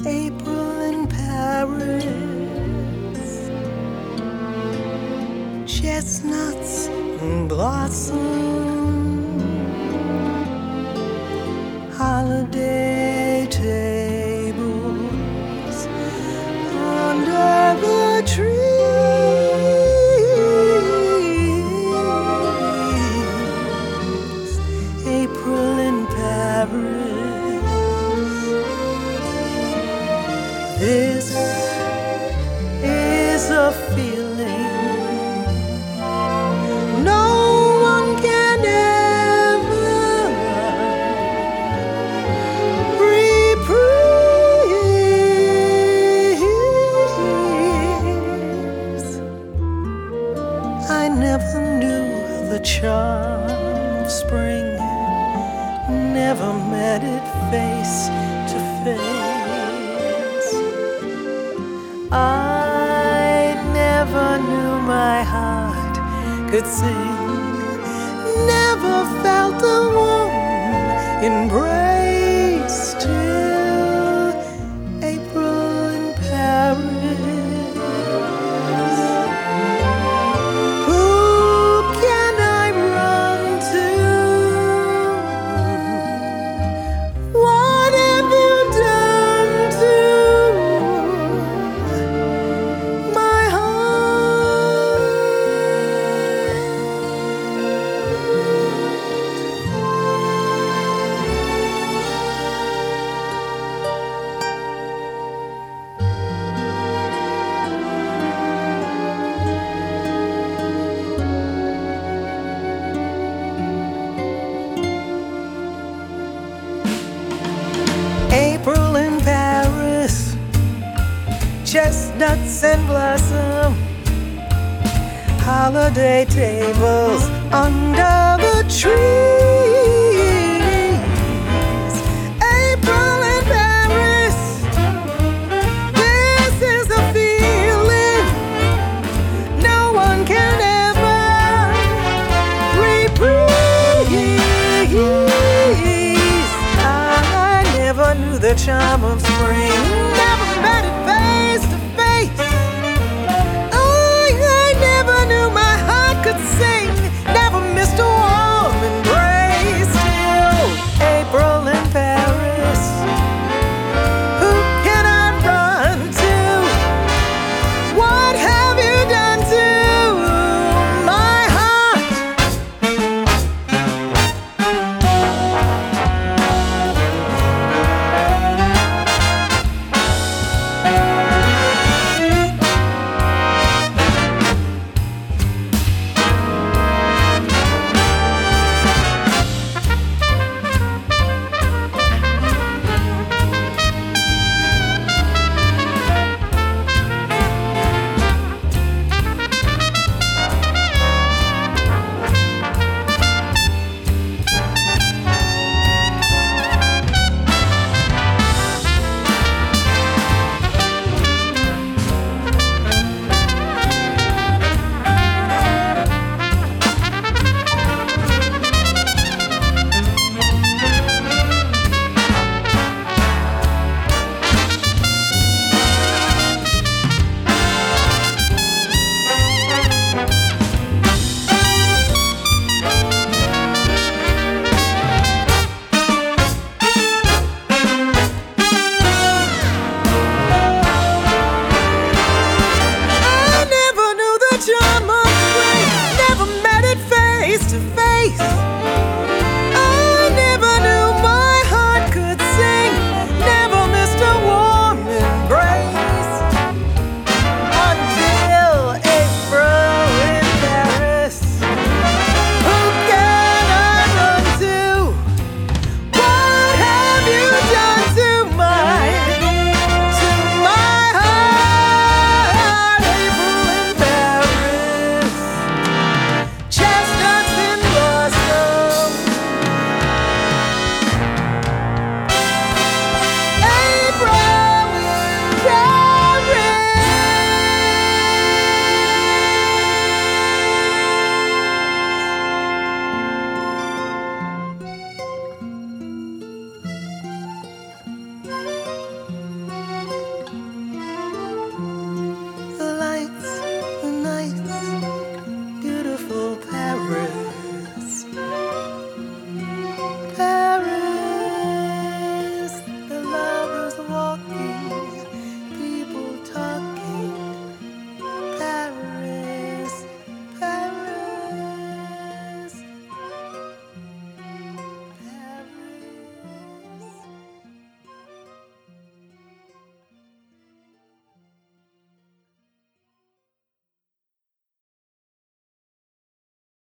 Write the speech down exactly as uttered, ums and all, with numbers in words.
April in Paris, chestnuts blossom, holiday tables under the trees. April in Paris. This is a feeling no one can ever reprise. I never knew the charm of spring, never met it face to face. I never knew my heart could sing, never felt a warm embrace till April in Paris. Who can I run to? What have you done to my heart? April in Paris, chestnuts and blossom, holiday tables under the trees. April in Paris, this is a feeling no one can ever reprise. I never knew the charm of spring,